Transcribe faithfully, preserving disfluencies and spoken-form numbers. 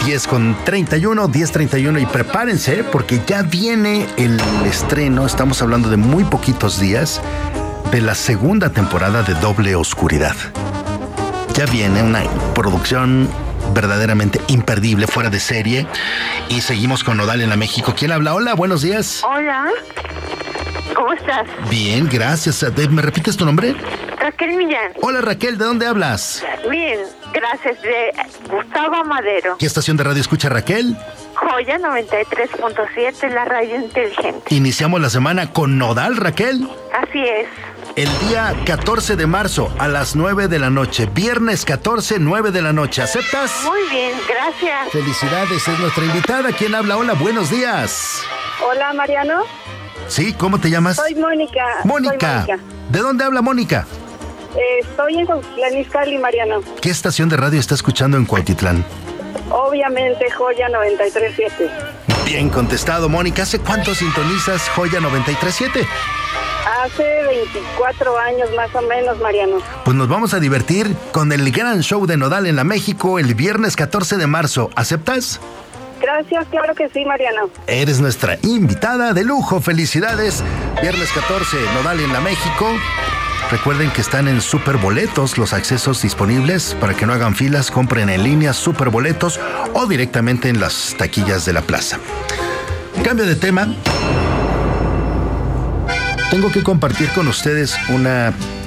diez con treinta y uno, diez treinta y uno, y prepárense porque ya viene el estreno, estamos hablando de muy poquitos días, de la segunda temporada de Doble Oscuridad. Ya viene una producción verdaderamente imperdible, fuera de serie, y seguimos con Nodal en la México. ¿Quién habla? Hola, buenos días. Hola, ¿cómo estás? Bien, gracias. ¿Me repites tu nombre? Raquel Millán. Hola, Raquel, ¿de dónde hablas? Bien, gracias, de Gustavo Madero. ¿Qué estación de radio escucha Raquel? Joya noventa y tres punto siete, la radio inteligente. Iniciamos la semana con Nodal, Raquel. Así es. El día catorce de marzo a las nueve de la noche. Viernes catorce, nueve de la noche. ¿Aceptas? Muy bien, gracias. Felicidades, es nuestra invitada. ¿Quién habla? Hola, buenos días. Hola, Mariano. Sí, ¿cómo te llamas? Soy Mónica. Mónica. Soy Mónica. ¿De dónde habla Mónica? Eh, estoy en Cuautitlán Izcalli, Mariano. ¿Qué estación de radio está escuchando en Cuautitlán? Obviamente, Joya noventa y tres punto siete. Bien contestado, Mónica. ¿Hace cuánto sintonizas Joya noventa y tres punto siete? Hace veinticuatro años más o menos, Mariano. Pues nos vamos a divertir con el gran show de Nodal en la México el viernes catorce de marzo. ¿Aceptas? Gracias, claro que sí, Mariano. Eres nuestra invitada de lujo. Felicidades. Viernes catorce, Nodal en la México. Recuerden que están en Superboletos los accesos disponibles para que no hagan filas. Compren en línea Superboletos o directamente en las taquillas de la plaza. Cambio de tema. Tengo que compartir con ustedes una